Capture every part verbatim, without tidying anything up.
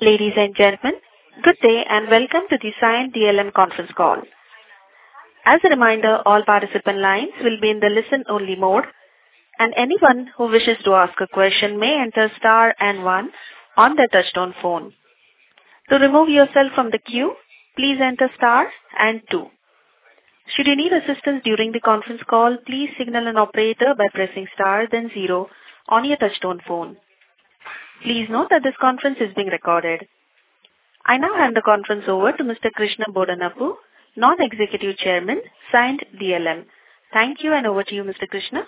Ladies and gentlemen, good day and welcome to the Cyient D L M conference call. As a reminder, all participant lines will be in the listen-only mode, and anyone who wishes to ask a question may enter star and one on their touchtone phone. To remove yourself from the queue, please enter star and two. Should you need assistance during the conference call, please signal an operator by pressing star then zero on your touchtone phone. Please note that this conference is being recorded. I now hand the conference over to Mister Krishna Bodanapu, Non-Executive Chairman, Cyient D L M. Thank you, and over to you, Mister Krishna.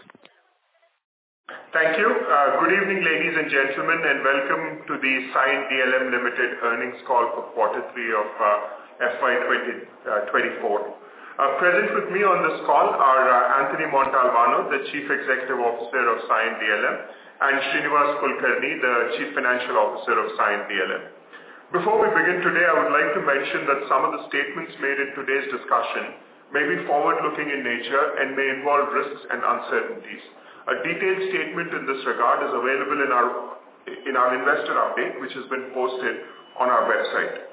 Thank you. Uh, good evening, ladies and gentlemen, and welcome to the Cyient D L M Limited earnings call for quarter three of uh, F Y twenty twenty-four. Uh, present with me on this call are uh, Anthony Montalbano, the Chief Executive Officer of Cyient D L M, and Srinivas Kulkarni, the Chief Financial Officer of Cyient D L M. Before we begin today, I would like to mention that some of the statements made in today's discussion may be forward-looking in nature and may involve risks and uncertainties. A detailed statement in this regard is available in our, in our investor update, which has been posted on our website.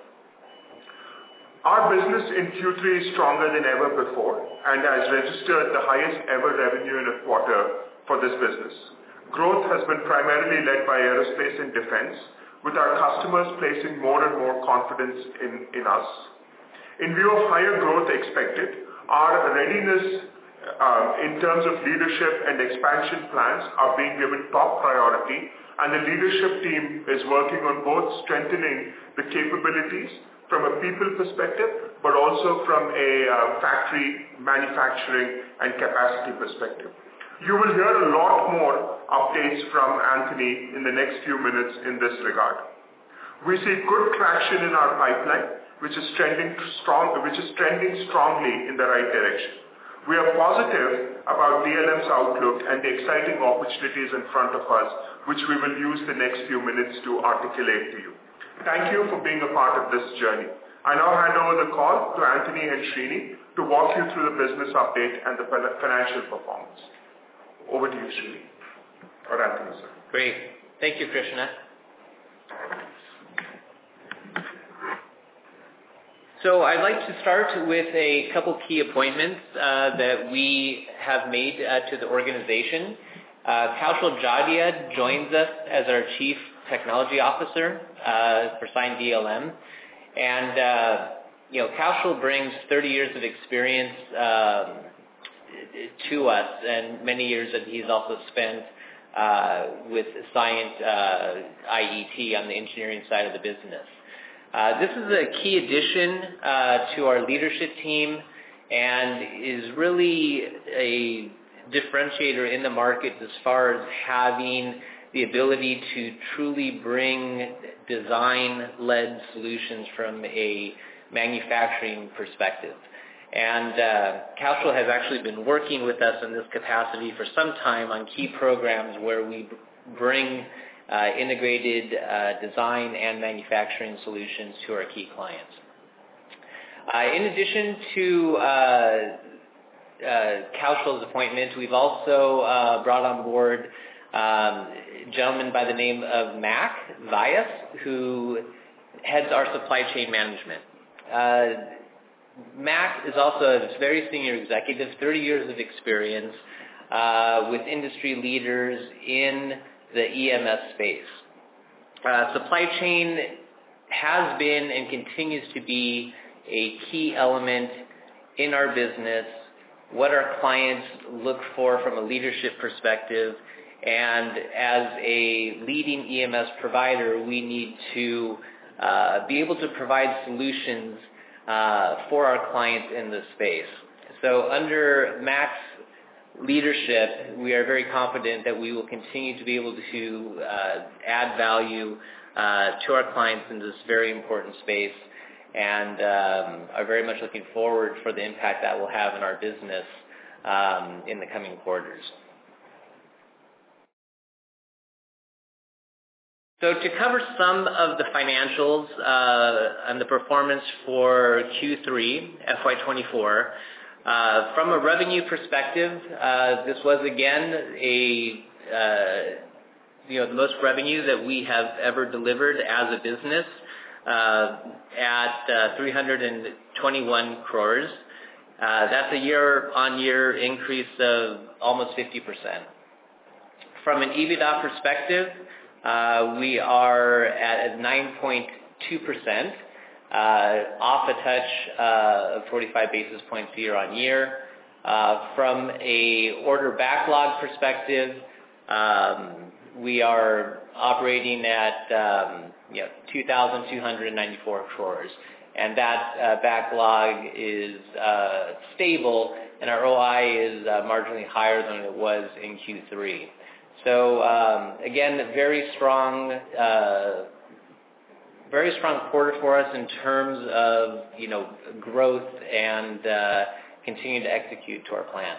Our business in Q three is stronger than ever before and has registered the highest ever revenue in a quarter for this business. Growth has been primarily led by aerospace and defense, with our customers placing more and more confidence in, in us. In view of higher growth expected, our readiness uh, in terms of leadership and expansion plans are being given top priority, and the leadership team is working on both strengthening the capabilities from a people perspective, but also from a uh, factory manufacturing and capacity perspective. You will hear a lot more updates from Anthony in the next few minutes in this regard. We see good traction in our pipeline, which is trending strong, which is trending strongly in the right direction. We are positive about D L M's outlook and the exciting opportunities in front of us, which we will use the next few minutes to articulate to you. Thank you for being a part of this journey. I now hand over the call to Anthony and Srini to walk you through the business update and the financial performance. Over to you, Srini. Or Anthony, sir. Great. Thank you, Krishna. So I'd like to start with a couple key appointments uh, that we have made uh, to the organization. Uh, Kaushal Jadia joins us as our Chief Technology Officer uh, for Cyient D L M, and uh, you know Kaushal brings thirty years of experience uh, to us, and many years that he's also spent uh, with Cyient uh, I E T on the engineering side of the business. Uh, this is a key addition uh, to our leadership team, and is really a differentiator in the market as far as having the ability to truly bring design-led solutions from a manufacturing perspective. And uh, Kaushal has actually been working with us in this capacity for some time on key programs where we bring uh, integrated uh, design and manufacturing solutions to our key clients. Uh, in addition to uh, uh, Kaushal's appointment, we've also uh, brought on board Um, a gentleman by the name of Mac Vyas, who heads our supply chain management. Uh, Mac is also a very senior executive, thirty years of experience uh, with industry leaders in the E M S space. Uh, supply chain has been and continues to be a key element in our business, what our clients look for from a leadership perspective. And as a leading E M S provider, we need to uh, be able to provide solutions uh, for our clients in this space. So under Mac's leadership, we are very confident that we will continue to be able to uh, add value uh, to our clients in this very important space, and um, are very much looking forward for the impact that will have in our business um, in the coming quarters. So to cover some of the financials uh, and the performance for Q three, F Y twenty-four, uh, from a revenue perspective, uh, this was again a uh, you know, the most revenue that we have ever delivered as a business uh, at uh, three hundred twenty-one crores. Uh, that's a year-on-year increase of almost fifty percent. From an EBITDA perspective, uh, we are at nine point two percent, uh, off a touch uh, of forty-five basis points year-on-year. Uh, from a order backlog perspective, um, we are operating at um, you know, two thousand two hundred ninety-four crores. And that uh, backlog is uh, stable, and our O I is uh, marginally higher than it was in Q three. So um, again, very strong, uh, very strong quarter for us in terms of you know growth and uh, continue to execute to our plan.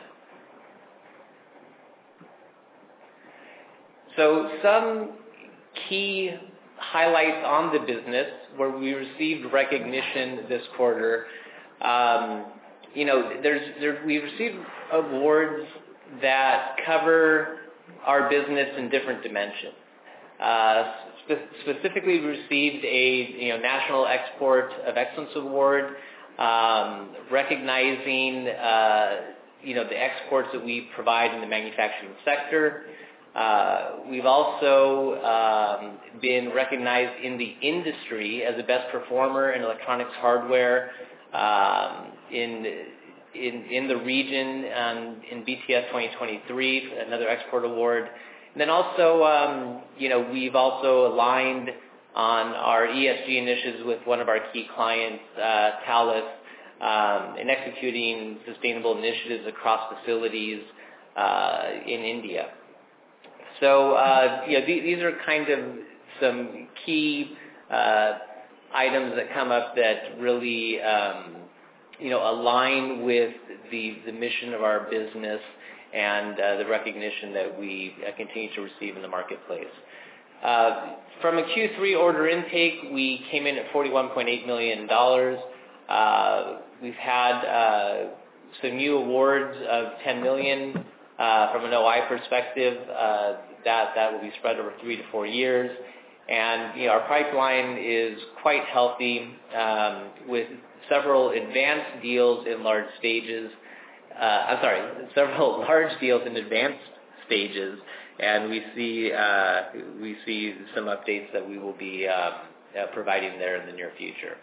So some key highlights on the business where we received recognition this quarter. Um, you know, there's there, we received awards that cover our business in different dimensions. Uh, spe- specifically, we received a you know National Export of Excellence Award, um, recognizing uh, you know the exports that we provide in the manufacturing sector. Uh, we've also um, been recognized in the industry as the best performer in electronics hardware um, in, in in the region um, in B T S twenty twenty-three, another export award. And then also, um, you know, we've also aligned on our E S G initiatives with one of our key clients, uh, Thales, um, in executing sustainable initiatives across facilities uh, in India. So, uh, you know, th- these are kind of some key uh, items that come up that really, um, you know, align with the, the mission of our business and uh, the recognition that we uh, continue to receive in the marketplace. Uh, from a Q three order intake, we came in at forty-one point eight million dollars. Uh, we've had uh, some new awards of ten million dollars. Uh, from an O I perspective, uh, that, that will be spread over three to four years. And you know, our pipeline is quite healthy um, with several advanced deals in large stages. Uh, I'm sorry, several large deals in advanced stages. And we see uh, we see some updates that we will be uh, uh, providing there in the near future.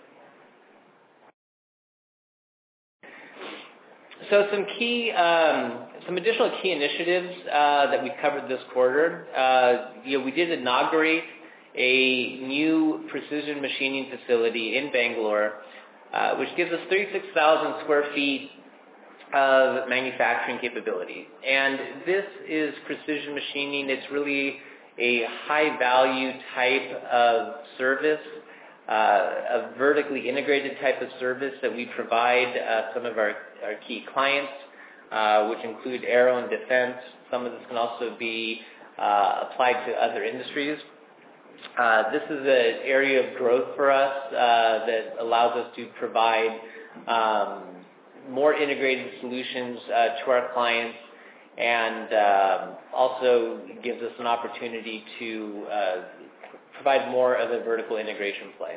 So some key, um, some additional key initiatives uh, that we covered this quarter. Uh, you know, we did inaugurate a new precision machining facility in Bangalore, uh, which gives us thirty-six thousand square feet of manufacturing capability. And this is precision machining. It's really a high-value type of service. Uh, a vertically integrated type of service that we provide uh, some of our, our key clients, uh, which include aero and defense. Some of this can also be uh, applied to other industries. Uh, this is an area of growth for us uh, that allows us to provide um, more integrated solutions uh, to our clients, and um, also gives us an opportunity to uh, provide more of a vertical integration play.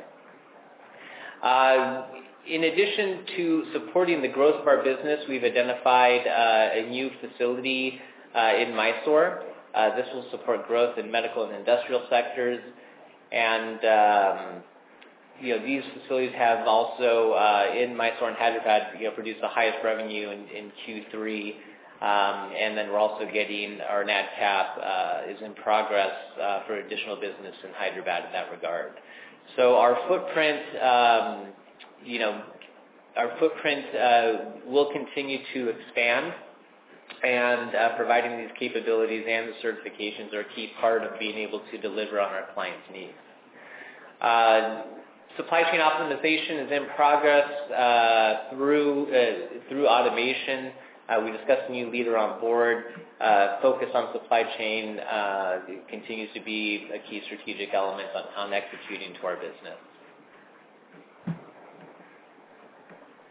Uh, in addition to supporting the growth of our business, we've identified uh, a new facility uh, in Mysore. Uh, this will support growth in medical and industrial sectors. And, um, you know, these facilities have also, uh, in Mysore and Hyderabad, you know, produced the highest revenue in, in Q three. Um, and then we're also getting our NADCAP uh, is in progress uh, for additional business in Hyderabad in that regard. So our footprint, um, you know, our footprint uh, will continue to expand, and uh, providing these capabilities and the certifications are a key part of being able to deliver on our clients' needs. Uh, supply chain optimization is in progress uh, through uh, through automation. Uh, we discussed a new leader on board. Uh, focus on supply chain uh, continues to be a key strategic element on, on executing to our business.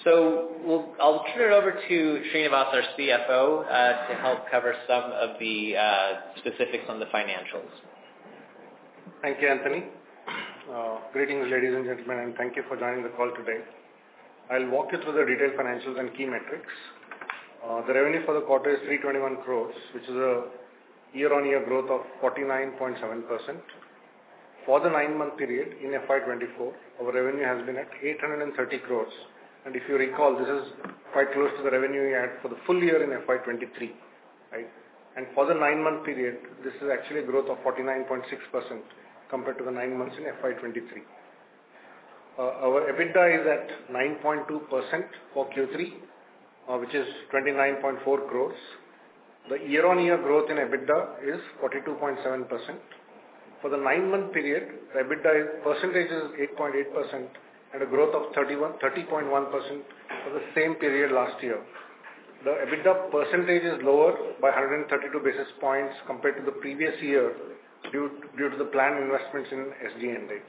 So we'll, I'll turn it over to Srinivas, our C F O, uh, to help cover some of the uh, specifics on the financials. Thank you, Anthony. Uh, greetings, ladies and gentlemen, and thank you for joining the call today. I'll walk you through the detailed financials and key metrics. Uh, the revenue for the quarter is three hundred twenty-one crores, which is a year-on-year growth of forty-nine point seven percent. For the nine-month period in F Y twenty-four, our revenue has been at eight hundred thirty crores. And if you recall, this is quite close to the revenue we had for the full year in F Y twenty-three, right? And for the nine-month period, this is actually a growth of forty-nine point six percent compared to the nine months in F Y twenty-three. Uh, our EBITDA is at nine point two percent for Q three, uh, which is twenty-nine point four crores. The year-on-year growth in EBITDA is forty-two point seven percent. For the nine-month period, the EBITDA is, percentage is eight point eight percent and a growth of thirty point one percent for the same period last year. The EBITDA percentage is lower by one hundred thirty-two basis points compared to the previous year due, due to the planned investments in S G and A.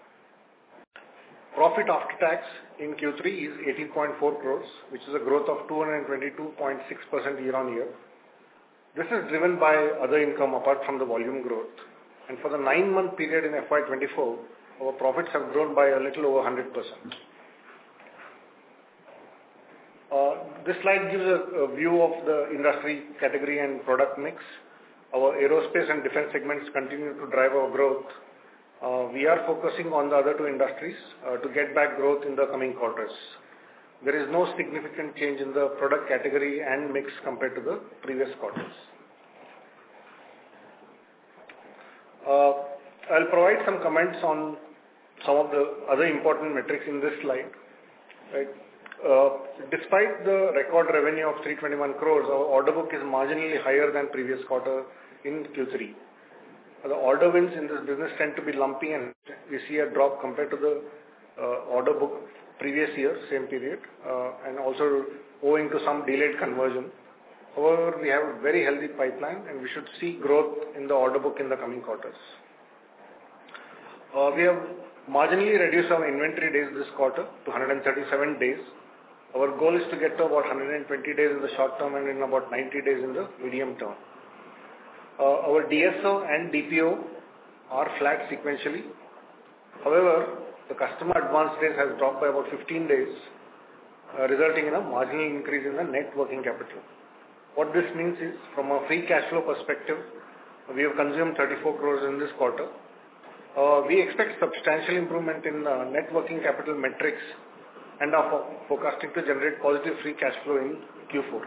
Profit after tax in Q three is eighteen point four crores, which is a growth of two hundred twenty-two point six percent year-on-year. This is driven by other income apart from the volume growth. And for the nine-month period in F Y twenty-four, our profits have grown by a little over one hundred percent. Uh, this slide gives a, a view of the industry category and product mix. Our aerospace and defense segments continue to drive our growth. Uh, we are focusing on the other two industries uh, to get back growth in the coming quarters. There is no significant change in the product category and mix compared to the previous quarters. Uh, I'll provide some comments on some of the other important metrics in this slide. Right. Uh, despite the record revenue of three hundred twenty-one crores, our order book is marginally higher than previous quarter in Q three. The order wins in this business tend to be lumpy, and we see a drop compared to the uh, order book previous year, same period, uh, and also owing to some delayed conversion. However, we have a very healthy pipeline, and we should see growth in the order book in the coming quarters. Uh, we have marginally reduced our inventory days this quarter to one hundred thirty-seven days. Our goal is to get to about one hundred twenty days in the short term and in about ninety days in the medium term. Uh, our D S O and D P O are flat sequentially. However, the customer advance days has dropped by about fifteen days, uh, resulting in a marginal increase in the net working capital. What this means is, from a free cash flow perspective, we have consumed thirty-four crores in this quarter. Uh, we expect substantial improvement in uh, net working capital metrics and are forecasting to generate positive free cash flow in Q four.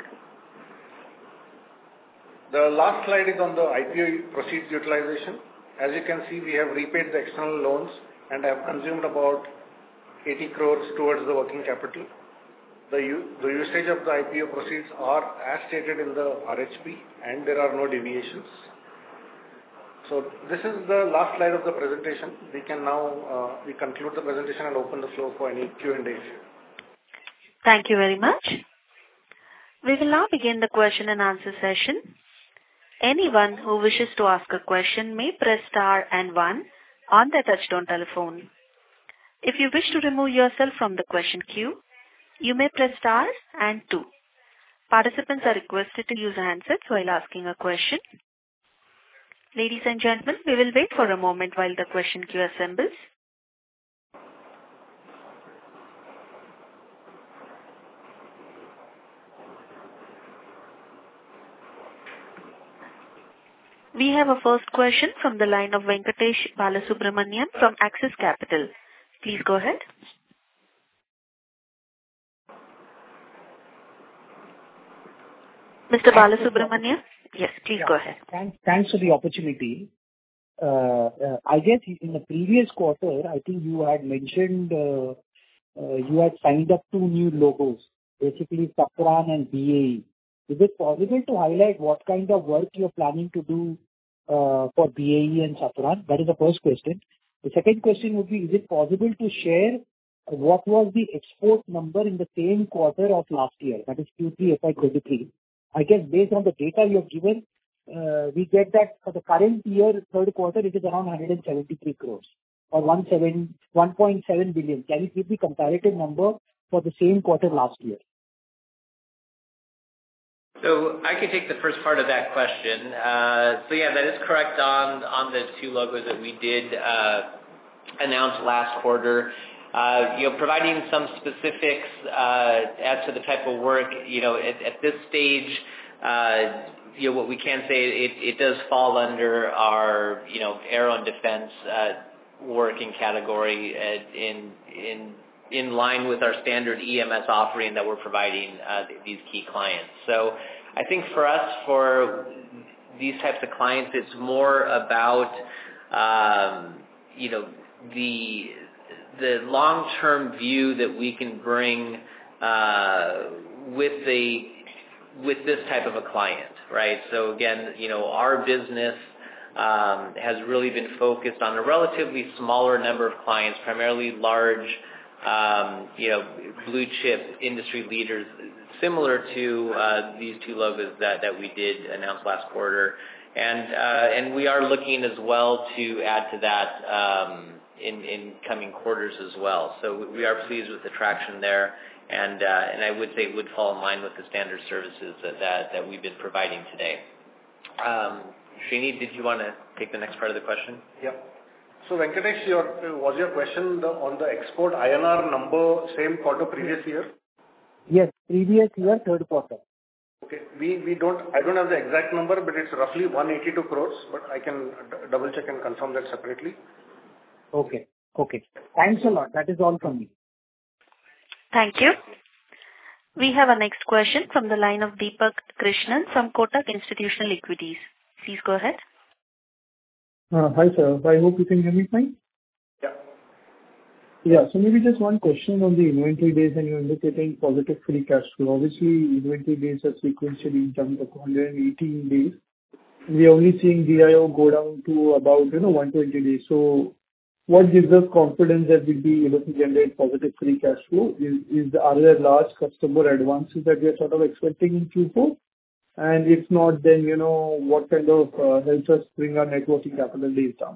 The last slide is on the I P O proceeds utilization. As you can see, we have repaid the external loans and have consumed about eighty crores towards the working capital. The, the usage of the I P O proceeds are as stated in the R H P, and there are no deviations. So this is the last slide of the presentation. We can now uh, we conclude the presentation and open the floor for any Q and A. Thank you very much. We will now begin the question and answer session. Anyone who wishes to ask a question may press star and one on their touchtone telephone. If you wish to remove yourself from the question queue, you may press star and two. Participants are requested to use handsets while asking a question. Ladies and gentlemen, we will wait for a moment while the question queue assembles. We have a first question from the line of Venkatesh Balasubramanian from Axis Capital. Please go ahead. Mister Balasubramanian? Yes, please yeah, go ahead. Thanks, thanks for the opportunity. Uh, uh, I guess in the previous quarter, I think you had mentioned uh, uh, you had signed up two new logos, basically Safran and B A E. Is it possible to highlight what kind of work you're planning to do uh, for B A E and Safran? That is the first question. The second question would be, is it possible to share what was the export number in the same quarter of last year, that is Q three F Y twenty-three? I guess based on the data you have given, uh, we get that for the current year, third quarter, it is around one hundred seventy-three crores or one point seven billion. Can you give the comparative number for the same quarter last year? So I can take the first part of that question. Uh, so yeah, that is correct on, on the two logos that we did uh, announce last quarter. Uh, you know, providing some specifics uh, as to the type of work, you know, at, at this stage, uh, you know, what we can say, it, it does fall under our, you know, aero and defense uh, working category uh, in in in line with our standard E M S offering that we're providing uh, these key clients. So I think for us, for these types of clients, it's more about, um, you know, the the long-term view that we can bring uh, with the with this type of a client, right? So again, you know, our business um, has really been focused on a relatively smaller number of clients, primarily large, um, you know, blue chip industry leaders, similar to uh, these two logos that, that we did announce last quarter. And uh, and we are looking as well to add to that um, in, in coming quarters as well. So we are pleased with the traction there. And uh, and I would say it would fall in line with the standard services that, that, that we've been providing today. Um, Srini, did you want to take the next part of the question? Yeah. So Venkatesh, your, was your question the, on the export I N R number same quarter previous year? Yes, previous year, third quarter. Okay. We we don't, I don't have the exact number, but it's roughly one hundred eighty-two crores, but I can d- double check and confirm that separately. Okay. Okay. Thanks a lot. That is all from me. Thank you. We have our next question from the line of Deepak Krishnan from Kotak Institutional Equities. Please go ahead. Uh, hi, sir. I hope you can hear me fine. Yeah. Yeah. So maybe just one question on the inventory days, and you're indicating positive free cash flow. Obviously, inventory days have sequentially jumped up to one hundred eighteen days. We are only seeing D I O go down to about, you know, one hundred twenty days. So what gives us confidence that we'll be able to generate positive free cash flow? Is, is are there large customer advances that we are sort of expecting in Q four? And if not, then, you know, what kind of uh, helps us bring our net working capital days down?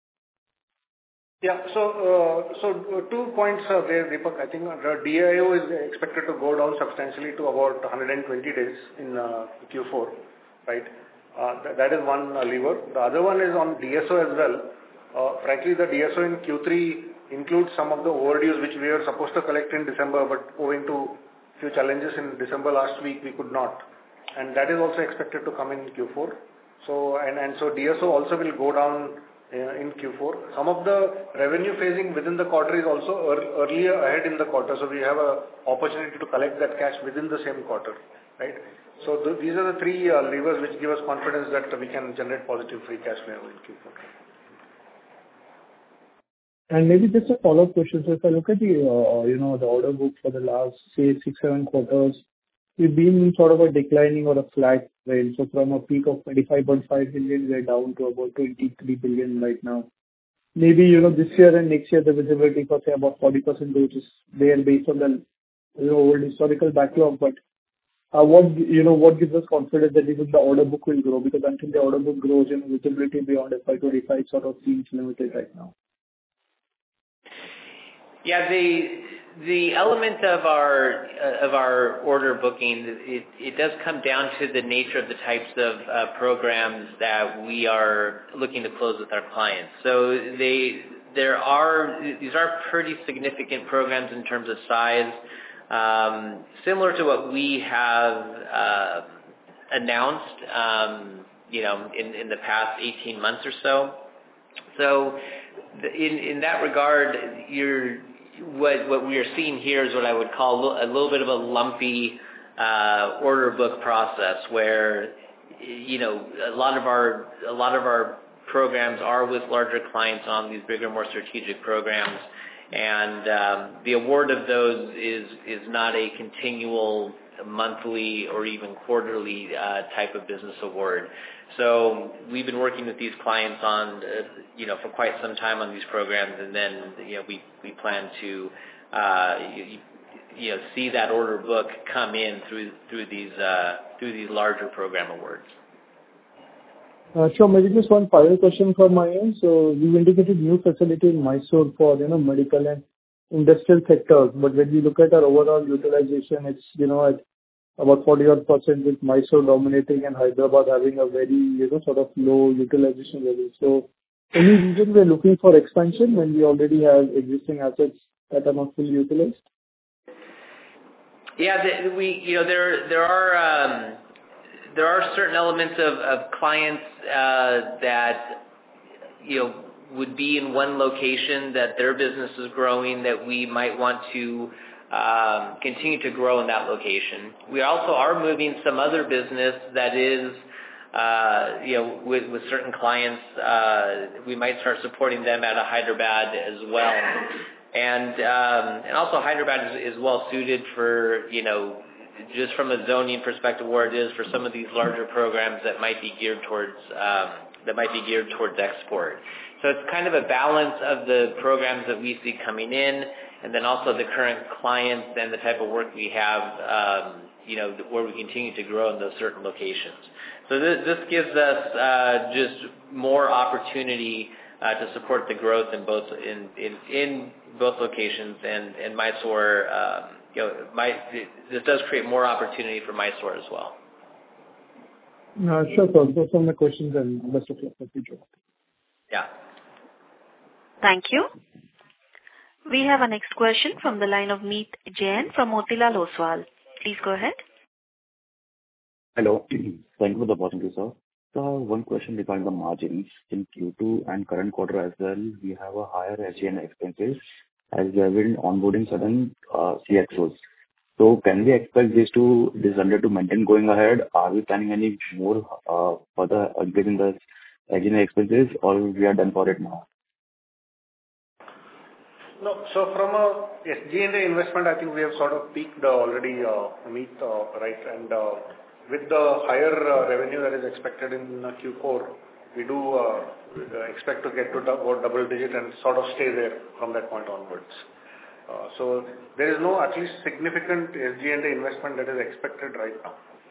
Yeah. So, uh, so uh, two points are there, Deepak. I think the D I O is expected to go down substantially to about one hundred twenty days in uh, Q four, right? Uh, th- that is one uh, lever. The other one is on D S O as well. Uh, frankly, the D S O in Q three includes some of the overdues which we were supposed to collect in December, but owing to few challenges in December last week, we could not. And that is also expected to come in Q four. So, and, and so D S O also will go down uh, in Q four. Some of the revenue phasing within the quarter is also er- earlier ahead in the quarter. So we have a opportunity to collect that cash within the same quarter, right? So th- these are the three uh, levers which give us confidence that we can generate positive free cash flow in Q four. And maybe just a follow-up question. So if I look at the, uh, you know, the order book for the last, say, six, seven quarters, we've been in sort of a declining or a flat range. So from a peak of twenty-five point five billion, we're down to about twenty-three billion right now. Maybe, you know, this year and next year, the visibility for, say, about forty percent growth is there based on the, you know, old historical backlog. But uh, what, you know, what gives us confidence that even the order book will grow? Because until the order book grows, you know, visibility beyond F Y twenty-five sort of seems limited right now. Yeah, the the element of our uh, of our order booking, it it does come down to the nature of the types of uh, programs that we are looking to close with our clients. So they there are these are pretty significant programs in terms of size, um, similar to what we have uh, announced, um, you know, in in the past eighteen months or so. So in in that regard, you're What what we are seeing here is what I would call a little bit of a lumpy uh, order book process, where you know a lot of our a lot of our programs are with larger clients on these bigger, more strategic programs, and um, the award of those is is not a continual monthly or even quarterly uh, type of business award. So we've been working with these clients on, uh, you know, for quite some time on these programs, and then, you know, we, we plan to, uh, you, you know, see that order book come in through through these uh, through these larger program awards. Uh, sure, maybe just one final question from my end. So you indicated new facility in Mysore for, you know, medical and industrial sectors. But when we look at our overall utilization, it's, you know, at about forty-odd percent, with Mysore dominating and Hyderabad having a very, you know, sort of low utilization level. So any reason we're looking for expansion when we already have existing assets that are not fully utilized? Yeah, the, we, you know, there there are um, there are certain elements of, of clients uh, that, you know, would be in one location that their business is growing that we might want to um, continue to grow in that location. We also are moving some other business that is, uh, you know, with, with certain clients, uh, we might start supporting them out of Hyderabad as well. And um, and also Hyderabad is, is well suited for, you know, just from a zoning perspective where it is for some of these larger programs that might be geared towards um, that might be geared towards export. So it's kind of a balance of the programs that we see coming in, and then also the current clients and the type of work we have, um, you know, where we continue to grow in those certain locations. So this, this gives us uh, just more opportunity uh, to support the growth in both in in, in both locations, and and Mysore, um, you know, my, this does create more opportunity for Mysore as well. Uh, sure, sir. Those are my questions, and best of luck for future. Yeah. Thank you. We have a next question from the line of Meet Jain from Motilal Oswal. Please go ahead. Hello. Thank you for the opportunity, sir. So one question regarding the margins. In Q two and current quarter as well, we have a higher S G and A expenses as we have been onboarding certain uh, C X Os. So can we expect this to this under to maintain going ahead? Are we planning any more uh, further increase in the S G and A expenses, or we are done for it now? No. So from a S G and A investment, I think we have sort of peaked uh, already, uh, Meet, uh, right? And uh, with the higher uh, revenue that is expected in uh, Q four, we do uh, expect to get to about double digit and sort of stay there from that point onwards. Uh, so there is no at least significant S G and A investment that is expected right now.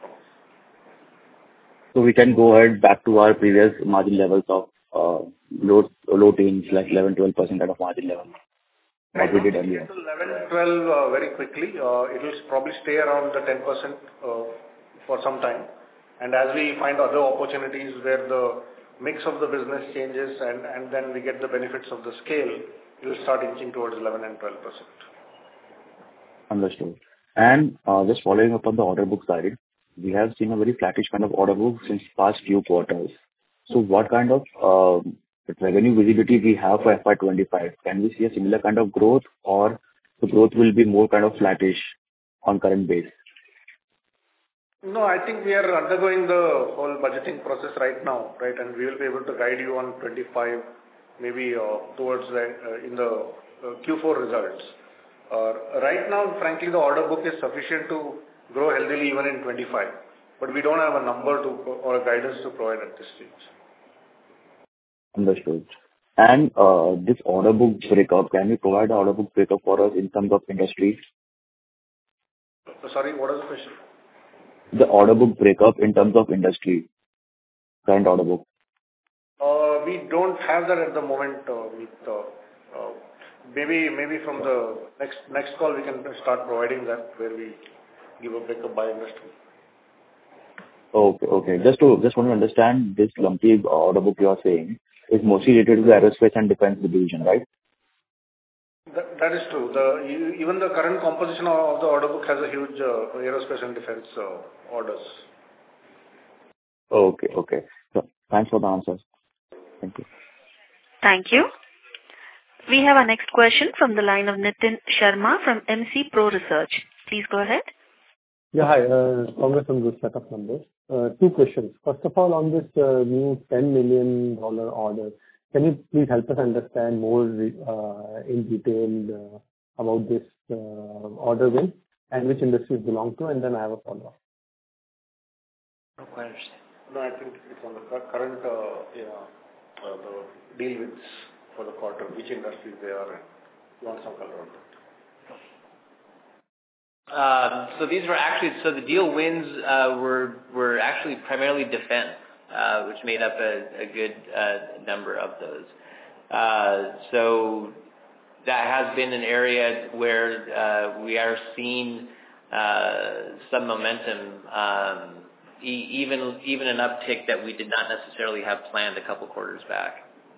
So we can go ahead back to our previous margin levels of uh, low low teens, like eleven to twelve percent kind of margin level. What we did earlier. eleven, twelve uh, very quickly. Uh, it will probably stay around the ten percent uh, for some time. And as we find other opportunities where the mix of the business changes and, and then we get the benefits of the scale, it will start inching towards eleven and twelve percent. Understood. And uh, just following up on the order book side, we have seen a very flattish kind of order book since past few quarters. So what kind of um, revenue visibility we have for F Y twenty-five? Can we see a similar kind of growth, or the growth will be more kind of flattish on current base? No, I think we are undergoing the whole budgeting process right now, right? And we will be able to guide you on twenty-five, maybe uh, towards the, uh, in the uh, Q four results. Uh, right now, frankly, the order book is sufficient to grow healthily even in twenty-five, but we don't have a number to or a guidance to provide at this stage. Understood. And uh, this order book breakup, can you provide an order book breakup for us in terms of industries? Sorry, what is the question? The order book breakup in terms of industry, current order book. Uh, we don't have that at the moment. Uh, with, uh, uh, maybe maybe from the next next call we can start providing that, where we give a breakup by industry. Okay, okay. Just to just want to understand, this lumpy order book you are saying is mostly related to the aerospace and defense division, right? That, that is true. The even the current composition of the order book has a huge uh, aerospace and defense uh, orders. Okay, okay. So thanks for the answers. Thank you. Thank you. We have our next question from the line of Nitin Sharma from M C Pro Research. Please go ahead. Yeah, hi. Uh, congrats on good set of numbers. Uh, two questions. First of all, on this uh, new ten million dollars order, can you please help us understand more uh, in detail uh, about this uh, order win and which industries belong to, and then I have a follow-up. I don't quite understand. No, I think it's on the current uh, yeah, uh, the deal wins for the quarter, which industries they are in. You want some color on that? Um, so these were actually, so the deal wins uh, were were actually primarily defense, uh, which made up a, a good uh, number of those. Uh, so that has been an area where uh, we are seeing uh, some momentum, um, e- even even an uptick that we did not necessarily have planned a couple quarters back.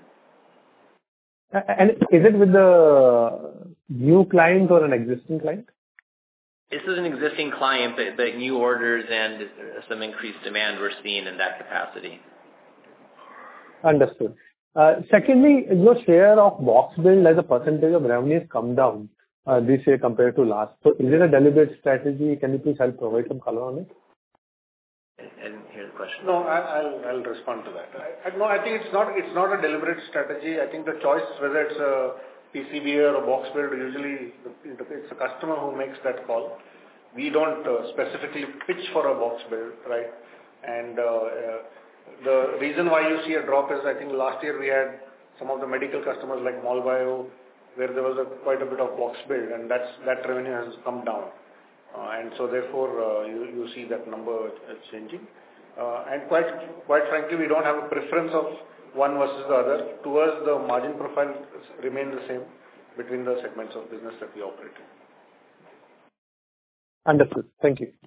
And is it with the new client or an existing client? This is an existing client, but, but new orders and some increased demand we're seeing in that capacity. Understood. Uh, secondly, your share of box build as a percentage of revenue has come down uh, this year compared to last. So is it a deliberate strategy? Can you please help provide some color on it? I didn't hear the question. No, I, I'll I'll respond to that. I, I, no, I think it's not it's not a deliberate strategy. I think the choice, whether it's a P C B or a box build, usually it's a customer who makes that call. We don't uh, specifically pitch for a box build, right? And uh, uh, the reason why you see a drop is, I think last year we had some of the medical customers like Molbio, where there was a, quite a bit of box build, and that's that revenue has come down. Uh, and so therefore, uh, you, you see that number changing. Uh, and quite quite frankly, we don't have a preference of one versus the other. To us, the margin profile remains the same between the segments of business that we operate in. Understood. Thank you.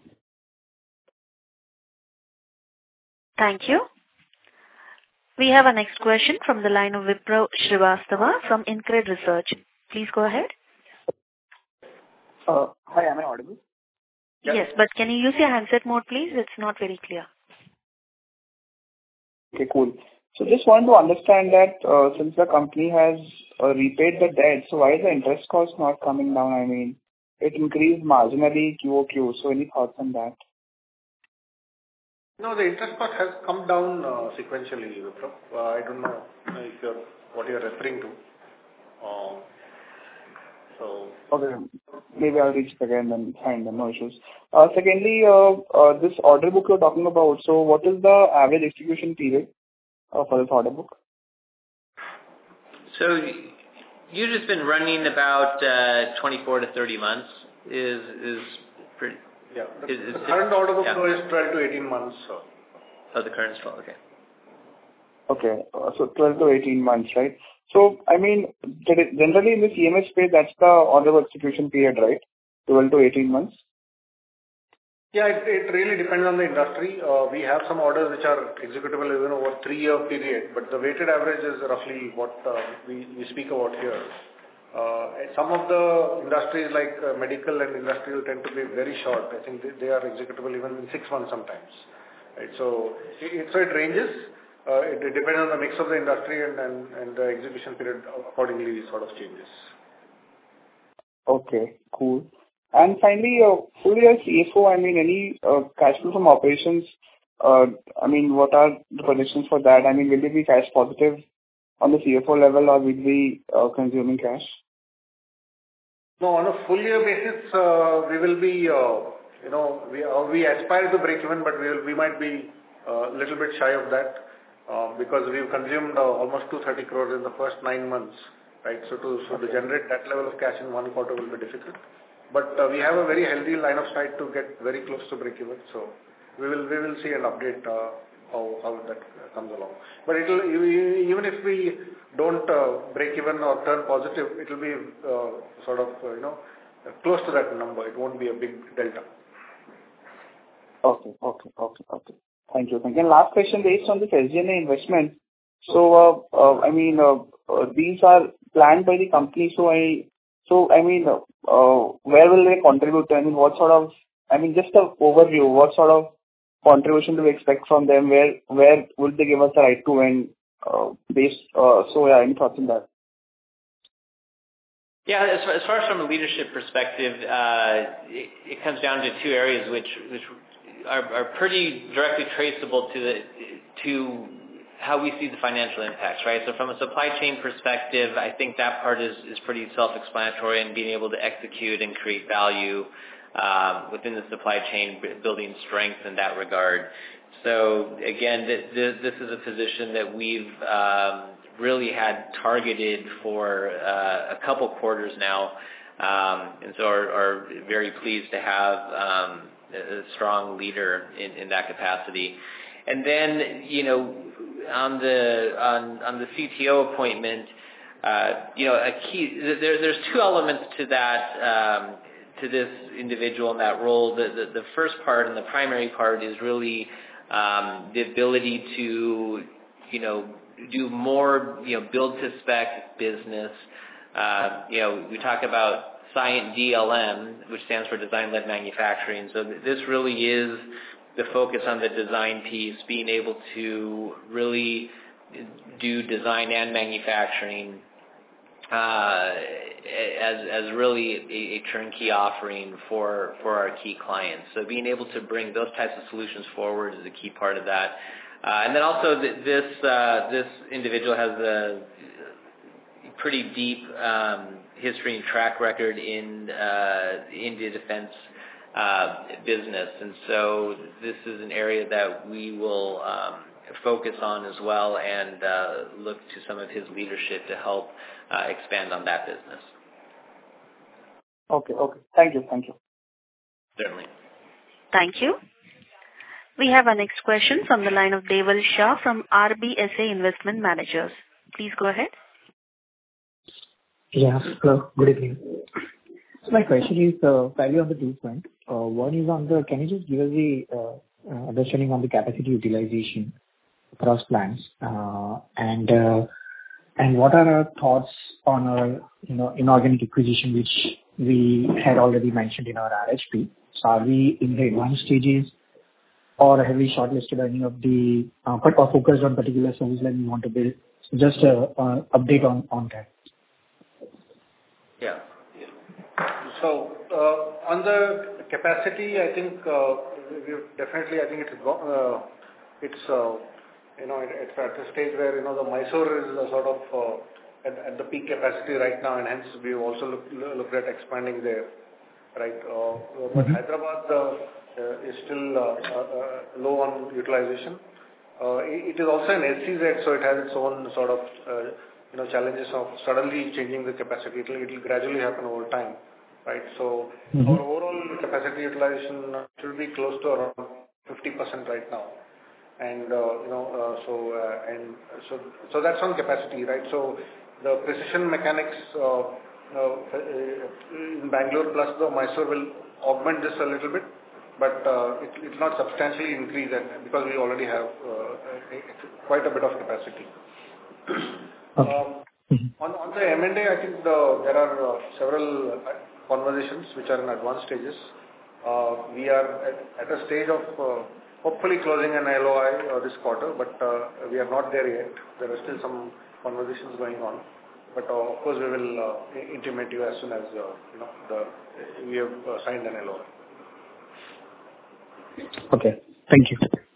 Thank you. We have a next question from the line of Vipro Srivastava from InCred Research. Please go ahead. Uh, hi, am I audible? Yes. yes, but can you use your handset mode, please? It's not very clear. Okay, cool. So just want to understand that uh, since the company has uh, repaid the debt, so why is the interest cost not coming down? I mean, it increased marginally Q O Q. So any thoughts on that? No, the interest cost has come down uh, sequentially, Vipro. Uh, I don't know if you're, what you're referring to. Uh, so Okay, maybe I'll reach it again and find them, no issues. Uh, secondly, uh, uh, this order book you're talking about, so what is the average execution period uh, for this order book? So you've just been running about uh, twenty-four to thirty months is is pretty. Yeah, the, is, is the current order book yeah. is twelve to eighteen months. So. Oh, the current is twelve, okay. Okay, uh, so twelve to eighteen months, right? So, I mean, generally in the C M S space, that's the order execution period, right? twelve to eighteen months? Yeah, it, it really depends on the industry. Uh, we have some orders which are executable even over three-year period, but the weighted average is roughly what uh, we, we speak about here. Uh, some of the industries like uh, medical and industrial tend to be very short. I think they, they are executable even in six months sometimes. Right? So, it, so it ranges. Uh, it, it depends on the mix of the industry and, and, and the execution period accordingly sort of changes. Okay, cool. And finally, uh, full year C F O, I mean, any uh, cash flow from operations, uh, I mean, what are the projections for that? I mean, will it be cash positive on the C F O level or will it be uh, consuming cash? No, on a full year basis, uh, we will be, uh, you know, we uh, we aspire to break even, but we will, we might be a uh, little bit shy of that uh, because we've consumed uh, almost two hundred thirty crores in the first nine months, right? So to so to generate that level of cash in one quarter will be difficult. But uh, we have a very healthy line of sight to get very close to break even. So we will we will see an update uh, how how that comes along. But it will even if we don't uh, break even or turn positive, it will be uh, sort of uh, you know close to that number. It won't be a big delta. Okay, okay, okay, okay. Thank you. Thank you. And last question based on this S G and A investment. So uh, uh, I mean uh, uh, these are planned by the company. So I so I mean. Uh, Uh, where will they contribute? I mean, what sort of, I mean, just an overview, what sort of contribution do we expect from them? Where where would they give us the right to win uh, based, uh, so yeah, any thoughts on that? Yeah, as far, as far as from a leadership perspective, uh, it, it comes down to two areas which, which are, are pretty directly traceable to the, to how we see the financial impacts, right? So from a supply chain perspective, I think that part is, is pretty self-explanatory and being able to execute and create value um, within the supply chain, building strength in that regard. So again, th- th- this is a position that we've um, really had targeted for uh, a couple quarters now, um, and so are, are very pleased to have um, a strong leader in, in that capacity. And then, you know, on the on, on the C T O appointment, uh, you know, a key, there, there's two elements to that, um, to this individual in that role. The, the, the first part and the primary part is really um, the ability to, you know, do more, you know, build to spec business. Uh, you know, we talk about Cyient D L M, which stands for Design-Led Manufacturing. So th- this really is the focus on the design piece, being able to really do design and manufacturing uh, as as really a, a turnkey offering for for our key clients. So being able to bring those types of solutions forward is a key part of that. Uh, and then also th- this uh, this individual has a pretty deep um, history and track record in uh, India defense uh, business, and so this is an area that we will um, focus on as well, and uh, look to some of his leadership to help uh, expand on that business. Okay, okay. Thank you, thank you. Certainly. Thank you. We have our next question from the line of Deval Shah from R B S A Investment Managers. Please go ahead. Yeah, hello, good evening. So my question is uh, fairly on the two front. Uh, one is on the, can you just give us the uh, uh, understanding on the capacity utilization across plants, uh, and uh, and what are our thoughts on our, you know, inorganic acquisition, which we had already mentioned in our R H P. So are we in the advanced stages, or have we shortlisted any of the, uh, or focused on particular service line we want to build? So just a uh, update on on that. Yeah. So, uh, on the capacity, I think uh, we've definitely, I think it's go- uh, it's uh, you know, it, it's at a stage where, you know, the Mysore is a sort of uh, at, at the peak capacity right now, and hence we've also look, looked at expanding there, right? Uh, but mm-hmm. Hyderabad uh, uh, is still uh, uh, low on utilization. Uh, it, it is also an S C Z, so it has its own sort of uh, you know, challenges of suddenly changing the capacity. It will, it will gradually happen over time, right? So mm-hmm. our overall capacity utilization should be close to around fifty percent right now. And, uh, you know, uh, so, uh, and so, so that's on capacity, right? So the precision mechanics uh, uh, in Bangalore plus the Mysore will augment this a little bit, but uh, it, it will not substantially increase that because we already have uh, a, quite a bit of capacity. Okay. Um, on, on the M and A, I think the, there are uh, several conversations which are in advanced stages. Uh, we are at, at a stage of uh, hopefully closing an L O I uh, this quarter, but uh, we are not there yet. There are still some conversations going on, but uh, of course we will uh, intimate you as soon as uh, you know the we have uh, signed an L O I. Okay, thank you.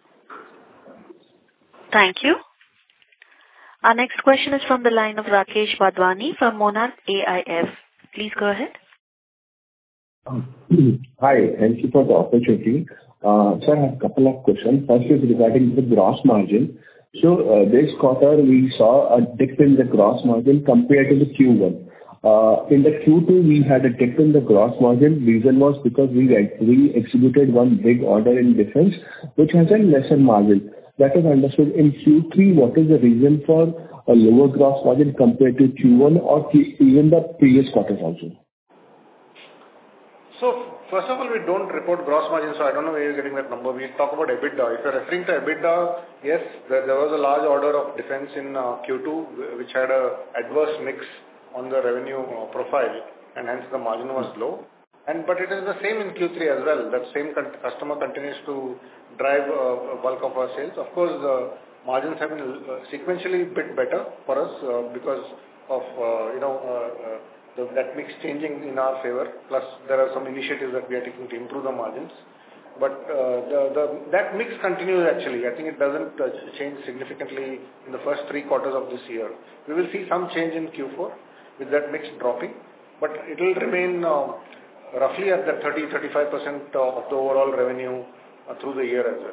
Thank you. Our next question is from the line of Rakesh Wadhwani from Monarch A I F. Please go ahead. Um, hi, thank you for the opportunity. Uh, sir, I have a couple of questions. First is regarding the gross margin. So uh, this quarter we saw a dip in the gross margin compared to the Q one. Uh, in the Q two we had a dip in the gross margin. Reason was because we we executed one big order in defense which has a lesser margin. That is understood. In Q three, what is the reason for a lower gross margin compared to Q one or even the previous quarters also? So, first of all, we don't report gross margin, so I don't know where you're getting that number. We talk about EBITDA. If you're referring to EBITDA, yes, there, there was a large order of defense in uh, Q two, which had a adverse mix on the revenue uh, profile, and hence the margin was low. And but it is the same in Q three as well. That same con- customer continues to drive uh, a bulk of our sales. Of course, the margins have been uh, sequentially a bit better for us uh, because of uh, you know uh, uh, the, that mix changing in our favor. Plus, there are some initiatives that we are taking to improve the margins. But uh, the, the, that mix continues actually. I think it doesn't uh, change significantly in the first three quarters of this year. We will see some change in Q four with that mix dropping, but it will remain uh, roughly at the thirty to thirty-five percent of the overall revenue uh, through the year as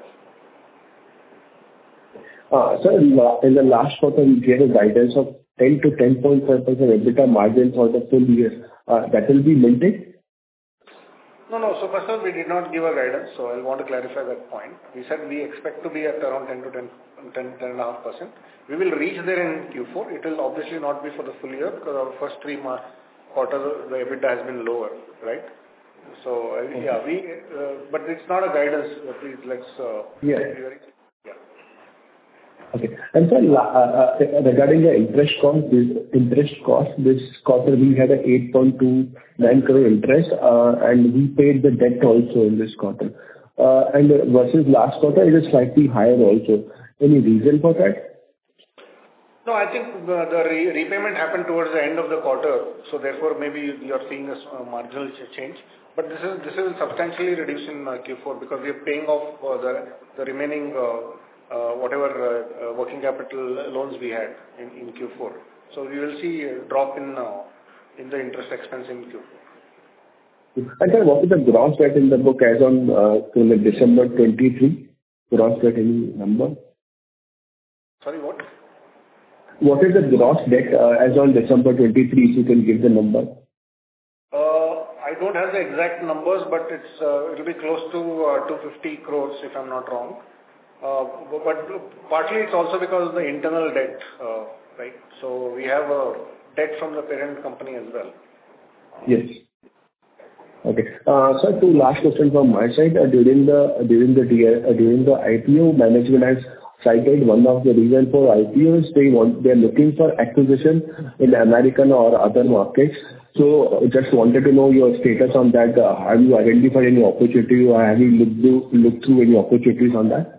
Uh, well. so in the, in the last quarter, we gave a guidance of ten to ten point five percent EBITDA margin for the full year. Uh, that will be maintained? No, no. So first of all, we did not give a guidance, so I want to clarify that point. We said we expect to be at around ten to ten, ten, ten point five percent. We will reach there in Q four. It will obviously not be for the full year because our first three quarters, the EBITDA has been lower, right? So, uh, okay. yeah, we, uh, but it's not a guidance. Please, let's, uh, yeah. Be very, yeah. Okay. And sir, uh, uh, regarding the interest cost, this interest cost, this quarter we had a eight point two nine crore interest, uh, and we paid the debt also in this quarter. Uh, and versus last quarter, it is slightly higher also. Any reason for that? No, I think the, the re repayment happened towards the end of the quarter, so therefore maybe you are seeing a uh, marginal change. But this is this is substantially reduced in uh, Q four because we are paying off uh, the the remaining uh, uh, whatever uh, uh, working capital loans we had in, in Q four. So we will see a drop in uh, in the interest expense in Q four. And sir, what is the gross debt in the book as on uh, December twenty-three? Gross debt, any number? Sorry, what? What is the gross debt uh, as on December twenty-three, if you can give the number? Uh, I don't have the exact numbers, but it's uh, it will be close to uh, two hundred fifty crores, if I'm not wrong. Uh, but partly it's also because of the internal debt, uh, right? So we have a debt from the parent company as well. Yes. Okay. Uh, Sir, two last questions from my side. Uh, During the during the uh, during the I P O, management has cited one of the reasons for I P O is they want, they're looking for acquisition in American or other markets. So uh, just wanted to know your status on that. Uh, Have you identified any opportunity, or have you looked through looked through any opportunities on that?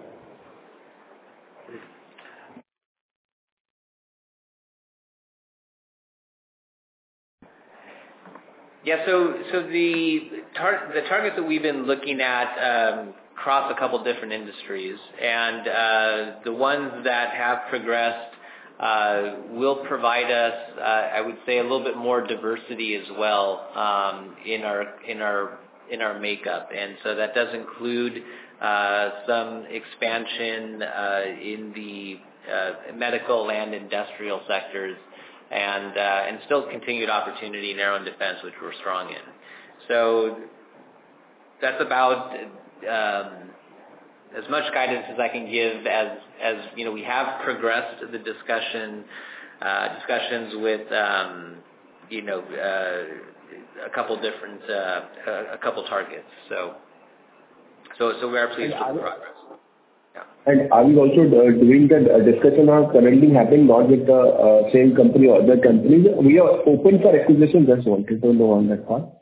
Yeah, so so the tar the targets that we've been looking at um, cross a couple different industries, and uh, the ones that have progressed uh, will provide us, uh, I would say, a little bit more diversity as well um, in our in our in our makeup, and so that does include uh, some expansion uh, in the uh, medical and industrial sectors. And uh, and still continued opportunity in air and defense, which we're strong in. So that's about um, as much guidance as I can give. As as you know, we have progressed the discussion uh, discussions with um, you know uh, a couple different uh, a couple targets. So so so we are pleased with the progress. And are we also uh, doing the uh, discussion are currently happening not with the uh, same company or other companies? We are open for acquisition. Just wanted to know on that part.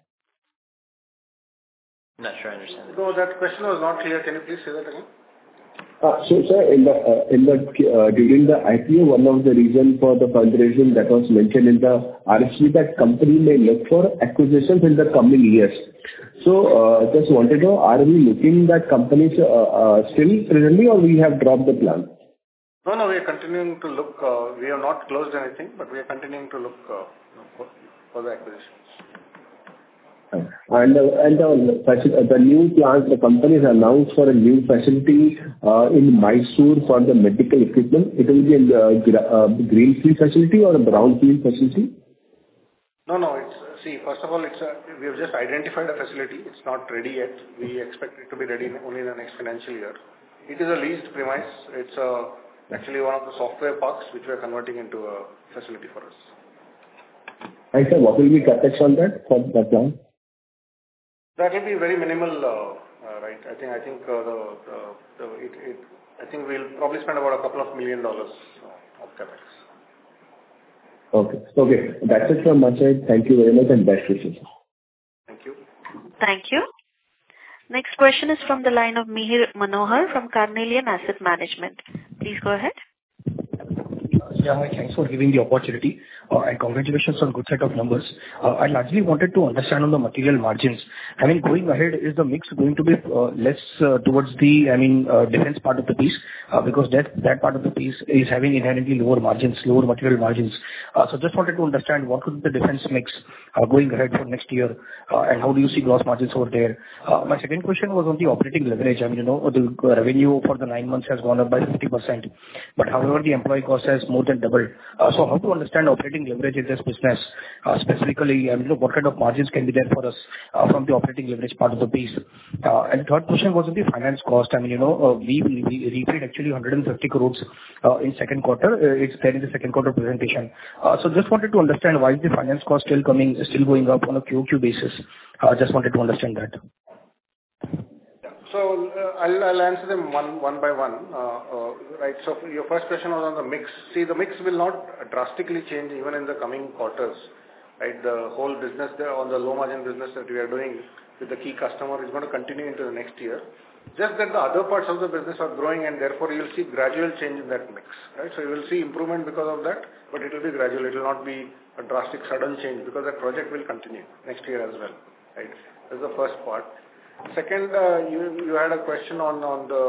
I'm not sure I understand. No, that question was not clear. Can you please say that again? Uh, so, sir, in the uh, in the uh, during the I P O, one of the reasons for the fundraising that was mentioned in the R F P that company may look for acquisitions in the coming years. So, uh, just wanted to know, are we looking at companies uh, uh, still presently, or we have dropped the plan? No, no, we are continuing to look. Uh, we have not closed anything, but we are continuing to look uh, for, for the acquisitions. And uh, and uh, the new plant, the company has announced for a new facility uh, in Mysore for the medical equipment. It will be a uh, greenfield facility or a brownfield facility? No, no. It's see. First of all, it's a, we have just identified a facility. It's not ready yet. We expect it to be ready only in the next financial year. It is a leased premise. It's uh, actually one of the software parks which we are converting into a facility for us. And sir, what will be capex on that for the plant? That will be very minimal, uh, uh, right? I think I think uh, the, the, the it, it I think we'll probably spend about a couple of million dollars uh, of capex. Okay, okay, that's it from my side. Thank you very much and best wishes. Thank you. Thank you. Next question is from the line of Mihir Manohar from Carnelian Asset Management. Please go ahead. Yeah, hi, thanks for giving the opportunity, uh, and congratulations on good set of numbers. Uh, I largely wanted to understand on the material margins. I mean, going ahead, is the mix going to be uh, less uh, towards the, I mean, uh, defense part of the piece, uh, because that that part of the piece is having inherently lower margins, lower material margins. Uh, so just wanted to understand what could be the defense mix uh, going ahead for next year, uh, and how do you see gross margins over there? Uh, my second question was on the operating leverage. I mean, you know, the revenue for the nine months has gone up by fifty percent, but however, the employee cost has more more than doubled. Uh, So how to understand operating leverage in this business, uh, specifically, and, you know, what kind of margins can be there for us, uh, from the operating leverage part of the piece? Uh, And third question was on the finance cost. I mean, you know, uh, we we we repaid actually one hundred fifty crores uh, in second quarter. Uh, It's there in the second quarter presentation. Uh, So just wanted to understand why is the finance cost still coming, still going up on a Q O Q basis? Uh, Just wanted to understand that. So uh, I'll, I'll answer them one one by one. Uh, uh, right. So your first question was on the mix. See, the mix will not drastically change even in the coming quarters. Right. The whole business there on the low margin business that we are doing with the key customer is going to continue into the next year. Just that the other parts of the business are growing, and therefore you will see gradual change in that mix. Right. So you will see improvement because of that, but it will be gradual. It will not be a drastic sudden change because that project will continue next year as well. Right. That's the first part. Second, uh, you you had a question on on the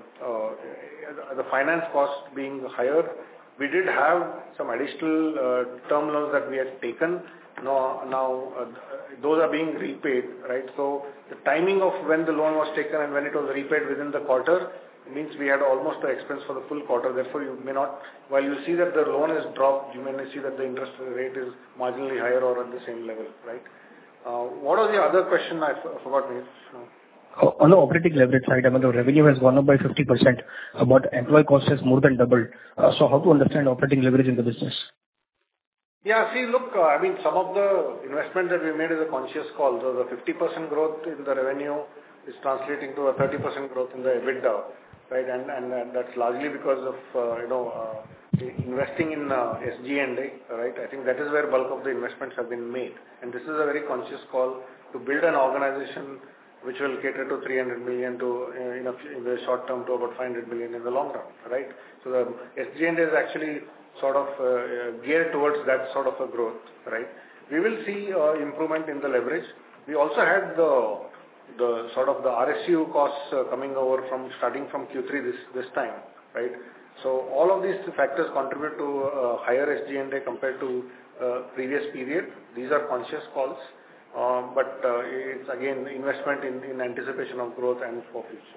uh, the finance cost being higher. We did have some additional uh, term loans that we had taken. Now, now uh, those are being repaid, right? So the timing of when the loan was taken and when it was repaid within the quarter means we had almost the expense for the full quarter. Therefore, you may not, while you see that the loan is dropped, you may see that the interest rate is marginally higher or at the same level, right? Uh, what was the other question? I f- forgot me. Uh, On the operating leverage side, I mean, the revenue has gone up by fifty percent, uh, but employee cost has more than doubled. Uh, So how to understand operating leverage in the business? Yeah, see, look, uh, I mean, some of the investment that we made is a conscious call. So the fifty percent growth in the revenue is translating to a thirty percent growth in the EBITDA, right? And and, and that's largely because of, uh, you know, uh, investing in uh, S G and A, right? I think that is where bulk of the investments have been made. And this is a very conscious call to build an organization which will cater to three hundred million to, uh, in, a, in the short term to about five hundred million in the long run, right? So the S G and A is actually sort of uh, geared towards that sort of a growth, right? We will see uh, improvement in the leverage. We also had the the sort of the R S U costs uh, coming over from starting from Q three this this time, right? So all of these factors contribute to uh, higher S G and A compared to uh, previous period. These are conscious calls, um, but uh, it's again investment in, in anticipation of growth and for future.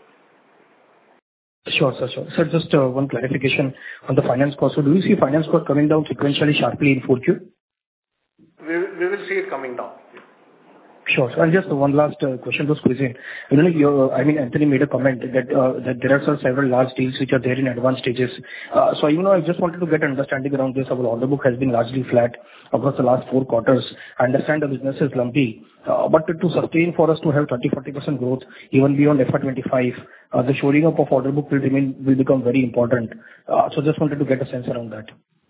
Sure, sir. Sure. Sir, just uh, one clarification on the finance cost. So do you see finance cost coming down sequentially sharply in four Q? We we will see it coming down. Sure. So, and just one last uh, question to squeeze in. You know, you, I mean, Anthony made a comment that uh, that there are some several large deals which are there in advanced stages. Uh, so, you know, I just wanted to get an understanding around this. Our order book has been largely flat across the last four quarters. I understand the business is lumpy, uh, but to, to sustain for us to have thirty to forty percent growth even beyond F Y twenty-five, uh, the shoring up of order book will remain will become very important. Uh, so, just wanted to get a sense around that.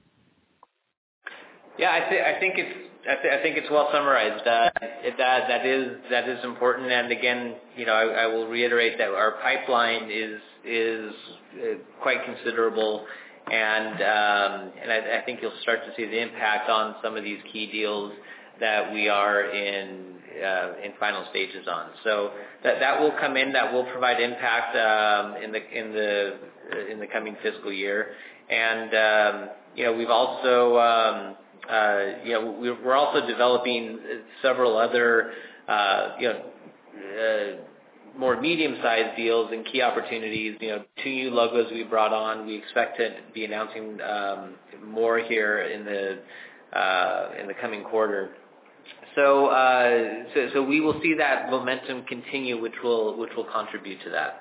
Yeah, I, th- I think it's I, th- I think it's well summarized. Uh, it, that that is that is important, and again, you know, I, I will reiterate that our pipeline is is uh, quite considerable, and um, and I, I think you'll start to see the impact on some of these key deals that we are in uh, in final stages on. So that that will come in, that will provide impact um, in the in the in the coming fiscal year, and um, you know, we've also um, Uh, you know, we're also developing several other, uh, you know, uh, more medium-sized deals and key opportunities. You know, two new logos we brought on. We expect to be announcing um, more here in the uh, in the coming quarter. So, uh, so, so we will see that momentum continue, which will which will contribute to that.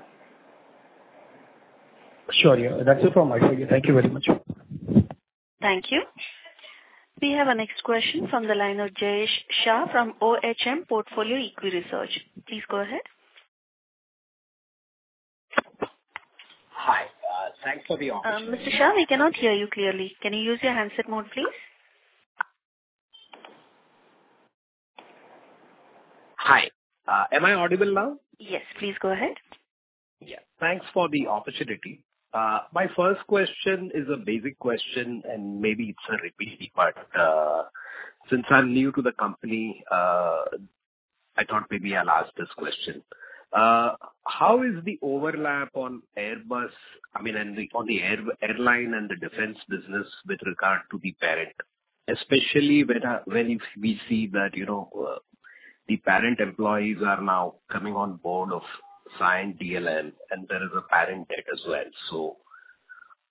Sure, yeah, that's it from my side. Thank you very much. Thank you. We have a next question from the line of Jayesh Shah from O H M Portfolio Equi Research. Please go ahead. Hi. Uh, thanks for the opportunity. Um, Mister Shah, we cannot hear you clearly. Can you use your handset mode, please? Hi. Uh, am I audible now? Yes, please go ahead. Yeah. Thanks for the opportunity. Uh, my first question is a basic question, and maybe it's a repeat, but uh, since I'm new to the company, uh, I thought maybe I'll ask this question. Uh, how is the overlap on Airbus, I mean, and the, on the air, airline and the defense business with regard to the parent, especially when, uh, when if we see that, you know, uh, the parent employees are now coming on board of Cyient D L M, and there is a parent debt as well. So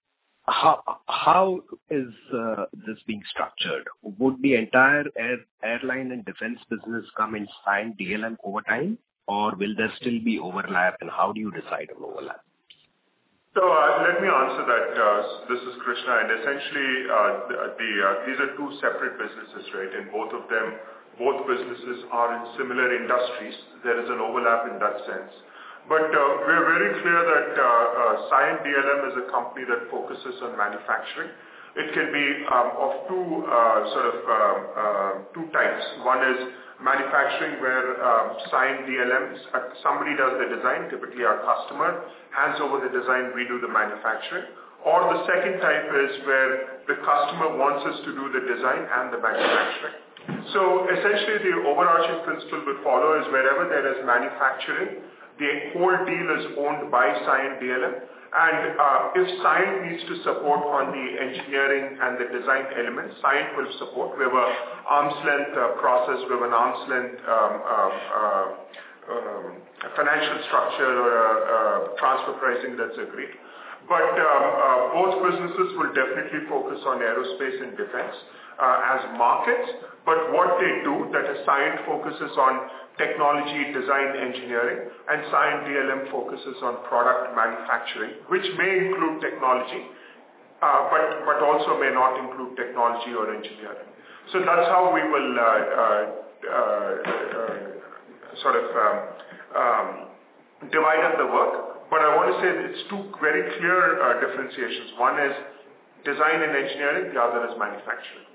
how how is uh, this being structured? Would the entire air, airline and defense business come in Cyient D L M over time, or will there still be overlap, and how do you decide on overlap? So uh, let me answer that. Uh, this is Krishna, and essentially uh, the, the uh, these are two separate businesses, right? And both of them, both businesses are in similar industries. There is an overlap in that sense. But uh, we're very clear that uh, uh, Cyient D L M is a company that focuses on manufacturing. It can be um, of two uh, sort of uh, uh, two types. One is manufacturing where um, Cyient D L M, uh, somebody does the design, typically our customer, hands over the design, we do the manufacturing. Or the second type is where the customer wants us to do the design and the manufacturing. So essentially the overarching principle we follow is wherever there is manufacturing, the whole deal is owned by Cyient D L M. And uh, if Cyient needs to support on the engineering and the design elements, Cyient will support. We have an arm's length uh, process, we have an arm's length um, uh, uh, um, financial structure or uh, uh, transfer pricing that's agreed. But um, uh, both businesses will definitely focus on aerospace and defense uh, as markets. But what they do, that is Cyient focuses on technology, design, engineering, and Cyient D L M focuses on product manufacturing, which may include technology, uh, but, but also may not include technology or engineering. So that's how we will uh, uh, uh, uh, sort of um, um, divide up the work. But I want to say that it's two very clear uh, differentiations. One is design and engineering, the other is manufacturing.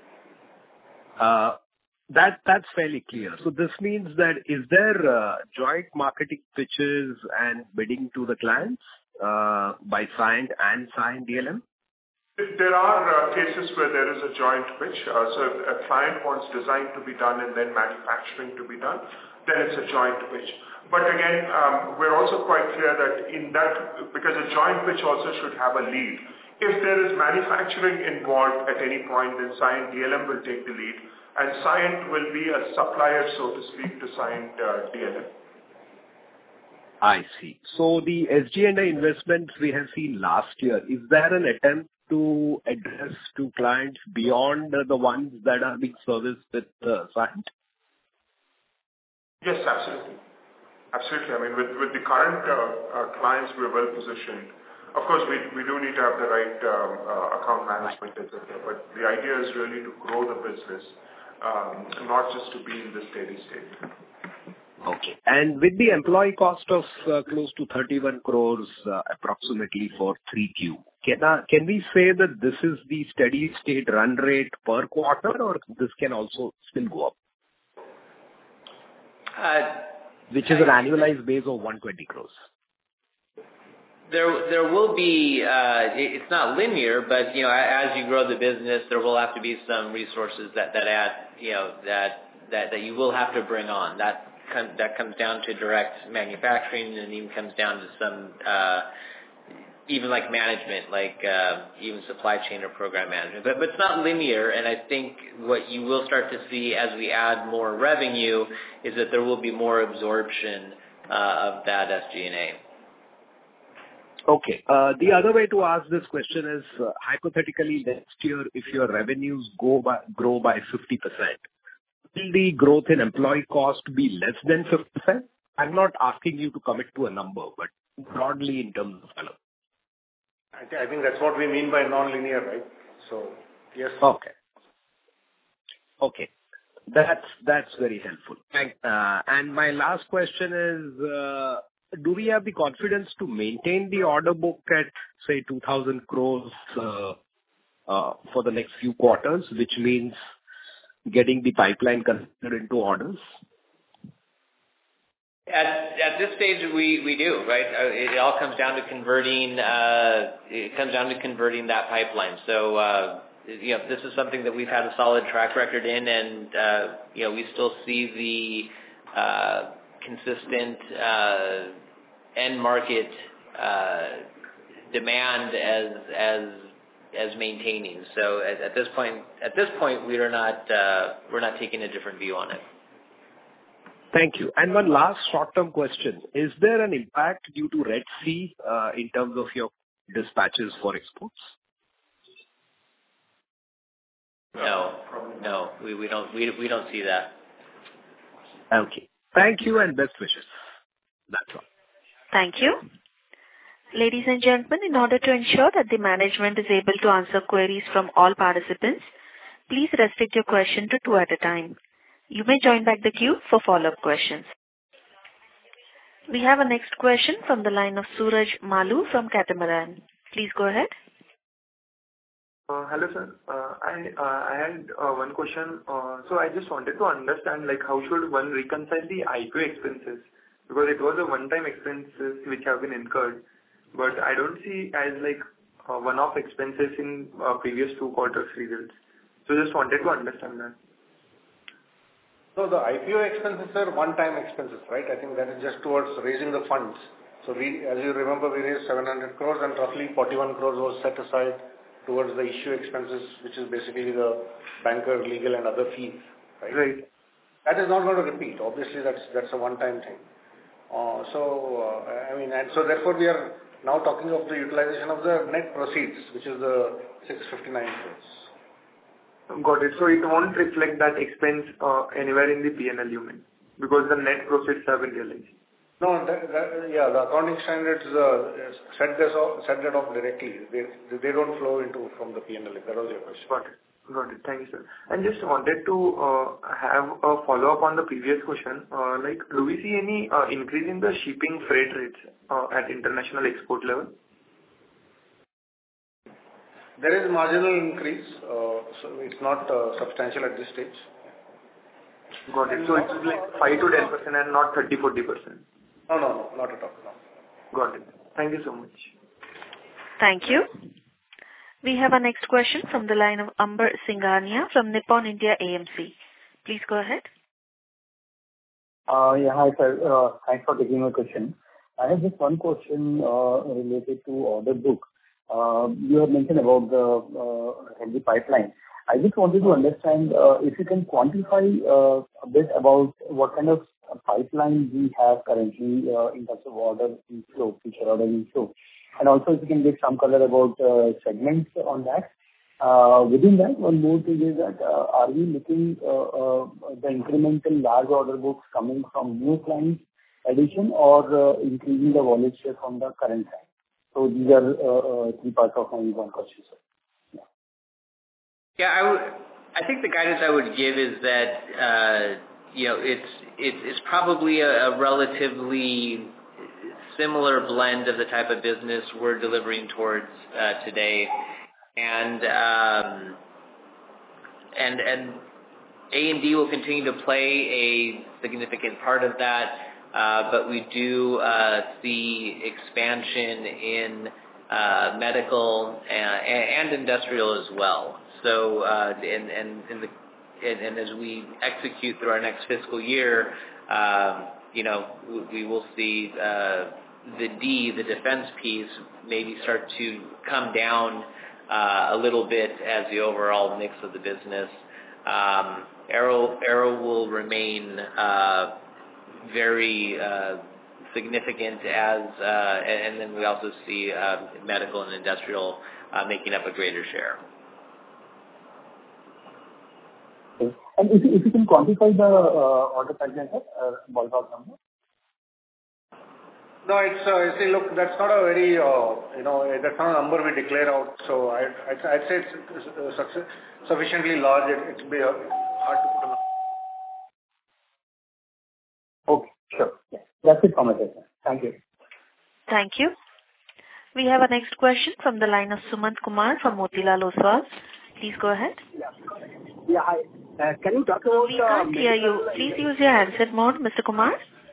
Uh, That That's fairly clear. So this means that is there uh, joint marketing pitches and bidding to the clients uh, by Cyient and Cyient D L M? There are uh, cases where there is a joint pitch. Uh, so if a client wants design to be done and then manufacturing to be done, then it's a joint pitch. But again, um, we're also quite clear that in that, because a joint pitch also should have a lead. If there is manufacturing involved at any point, then Cyient D L M will take the lead. And Cyient will be a supplier, so to speak, to Cyient uh, D L M. I see. So the S G and A investments we have seen last year, is there an attempt to address to clients beyond uh, the ones that are being serviced with uh, Cyient? Yes, absolutely. Absolutely. I mean, with, with the current uh, uh, clients, we're well positioned. Of course, we we do need to have the right um, uh, account management, et cetera. But the idea is really to grow the business, um, not just to be in the steady state. Okay. And with the employee cost of uh, close to thirty-one crores uh, approximately for three Q, can, uh, can we say that this is the steady state run rate per quarter, or this can also still go up? Uh, Which is an annualized base of one hundred twenty crores. There, there will be. Uh, it, it's not linear, but you know, as you grow the business, there will have to be some resources that, that add, you know, that that that you will have to bring on. That com- that comes down to direct manufacturing, and even comes down to some, uh, even like management, like uh, even supply chain or program management. But but it's not linear, and I think what you will start to see as we add more revenue is that there will be more absorption uh, of that S G and A. Okay. Uh, the other way to ask this question is, uh, hypothetically, next year, if your revenues go by, grow by fifty percent, will the growth in employee cost be less than fifty percent? I'm not asking you to commit to a number, but broadly in terms of color. I, th- I think that's what we mean by non-linear, right? So, yes. Okay. Okay. That's, that's very helpful. Thank, uh, and my last question is, uh, do we have the confidence to maintain the order book at, say, two thousand crores uh, uh, for the next few quarters, which means getting the pipeline converted into orders? At at this stage, we, we do, right? It, it all comes down to converting. Uh, it comes down to converting that pipeline. So, uh, you know, this is something that we've had a solid track record in, and uh, you know, we still see the uh, consistent uh, end market uh, demand as as as maintaining. So, at, at this point, at this point, we are not uh, we're not taking a different view on it. Thank you. And one last short-term question. Is there an impact due to Red Sea uh, in terms of your dispatches for exports? No, no, we, we don't we, we don't see that. Okay. Thank you and best wishes. That's all. Thank you. Ladies and gentlemen, in order to ensure that the management is able to answer queries from all participants, please restrict your question to two at a time. You may join back the queue for follow-up questions. We have a next question from the line of Suraj Malu from Catamaran. Please go ahead. Uh, hello, sir. Uh, I uh, I had uh, one question. Uh, so I just wanted to understand, like, how should one reconcile the I P O expenses? Because it was a one-time expenses which have been incurred, but I don't see as like uh, one-off expenses in uh, previous two quarters results. So just wanted to understand that. So the I P O expenses are one-time expenses, right? I think that is just towards raising the funds. So we, as you remember, we raised seven hundred crores and roughly forty-one crores was set aside towards the issue expenses, which is basically the banker, legal and other fees, right? Right. That is not going to repeat. Obviously, that's that's a one-time thing. Uh, so, uh, I mean, and so therefore we are now talking of the utilization of the net proceeds, which is the six hundred fifty-nine crores. Got it. So it won't reflect that expense uh, anywhere in the P and L, you mean? Because the net proceeds have been realized. No, that, that, yeah, the accounting standards uh, set this off, set that off directly. They they don't flow into from the P and L. If that was your question. Got it. Got it. Thank you, sir. And just wanted to uh, have a follow-up on the previous question. Uh, like, do we see any uh, increase in the shipping freight rates uh, at international export level? There is marginal increase, uh, so it's not uh, substantial at this stage. Got it. So it's like five to ten percent and not thirty to forty percent. No, no, no, not at all. No. Got it. Thank you so much. Thank you. We have our next question from the line of Amber Singhania from Nippon India A M C. Please go ahead. Uh, yeah, hi sir. Uh, thanks for taking my question. I have just one question uh, related to order book. Uh, you have mentioned about the uh, healthy pipeline. I just wanted to understand uh, if you can quantify uh, a bit about what kind of pipeline we have currently uh, in terms of order inflow, future order inflow. And also if you can give some color about uh, segments on that. Uh, within that, one more thing is that uh, are we looking uh, uh, the incremental large order books coming from new clients addition or uh, increasing the wallet share from the current client? So these are uh, uh, three parts of my one question, sir. Yeah, yeah I, would, I think the guidance I would give is that uh, you know it's it, it's probably a, a relatively similar blend of the type of business we're delivering towards uh, today, and um, and and A and D will continue to play a significant part of that. Uh, but we do uh, see expansion in uh, medical and, and industrial as well. So, uh, and, and, and, the, and, and as we execute through our next fiscal year, uh, you know, we, we will see uh, the D, the defense piece, maybe start to come down uh, a little bit as the overall mix of the business. Um, Aero, Aero will remain Uh, very uh, significant as, uh, and, and then we also see uh, medical and industrial uh, making up a greater share. okay. And if, if you can quantify the uh, order pipeline, uh, ballpark number? No, it's, uh, see, look, that's not a very, uh, you know, that's not a number we declare out. So I, I'd, I'd say it's uh, success, sufficiently large. It, it'll be uh, hard to put a number. Okay, sure. Yeah. That's it from my side. Thank you. Thank you. We have a next question from the line of Sumant Kumar from Motilal Oswal. Please go ahead. Yeah, yeah hi. Uh, can you talk about... We can't hear you. Please use your handset mode, Mister Kumar.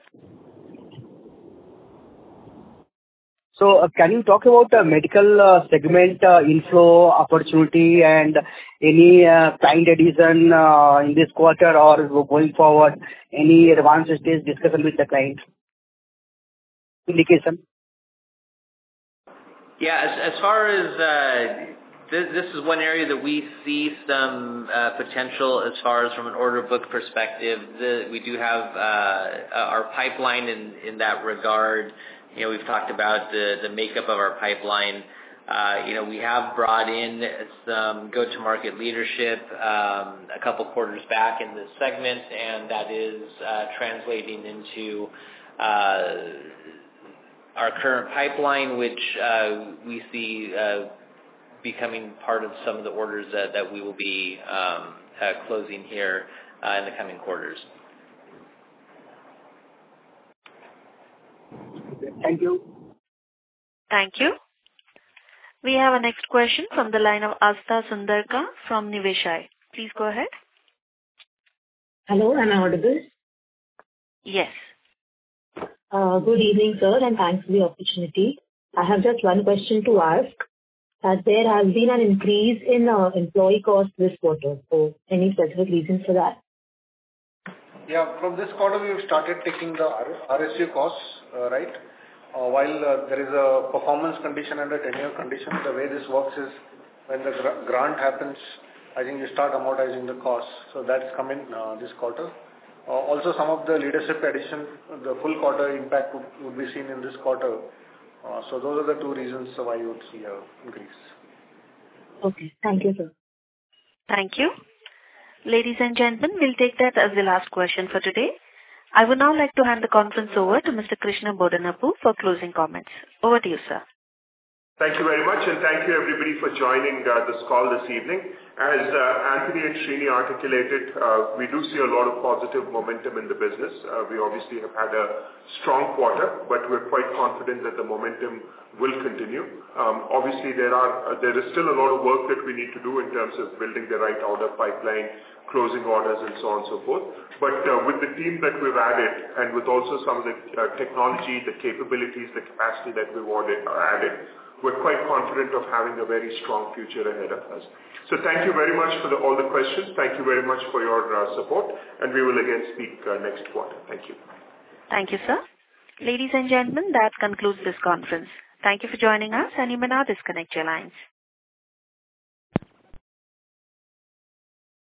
So, uh, can you talk about the medical uh, segment uh, inflow opportunity and any uh, client addition uh, in this quarter or going forward? Any advanced stage discussion with the client? Indication? Yeah, as, as far as uh, this, this is one area that we see some uh, potential as far as from an order book perspective. The, we do have uh, our pipeline in, in that regard. You know, we've talked about the, the makeup of our pipeline. Uh, you know, we have brought in some go-to-market leadership um, a couple quarters back in this segment, and that is uh, translating into uh, our current pipeline, which uh, we see uh, becoming part of some of the orders that, that we will be um, uh, closing here uh, in the coming quarters. Thank you. Thank you. We have a next question from the line of Asta Sundarka from Niveshaay. Please go ahead. Hello, am I audible? Yes. Uh, good evening, sir, and thanks for the opportunity. I have just one question to ask. That there has been an increase in uh, employee costs this quarter. So, any specific reasons for that? Yeah, from this quarter we have started taking the R S U costs, uh, right? Uh, while uh, there is a performance condition and a tenure condition, the way this works is when the gr- grant happens, I think you start amortizing the costs. So that's come in uh, this quarter. Uh, also, some of the leadership addition, the full quarter impact would, would be seen in this quarter. Uh, so those are the two reasons why you would see an increase. Okay, thank you, sir. Thank you. Ladies and gentlemen, we'll take that as the last question for today. I would now like to hand the conference over to Mister Krishna Bodanapu for closing comments. Over to you, sir. Thank you very much, and thank you everybody for joining uh, this call this evening. As uh, Anthony and Srini articulated, uh, we do see a lot of positive momentum in the business. Uh, we obviously have had a strong quarter, but we're quite confident that the momentum will continue. Um, obviously, there are uh, there is still a lot of work that we need to do in terms of building the right order pipeline, closing orders, and so on and so forth. But uh, with the team that we've added, and with also some of the uh, technology, the capabilities, the capacity that we've added, uh, added we're quite confident of having a very strong future ahead of us. So thank you very much for the, all the questions. Thank you very much for your uh, support, and we will again speak uh, next quarter. Thank you. Thank you, sir. Ladies and gentlemen, that concludes this conference. Thank you for joining us, and you may now disconnect your lines.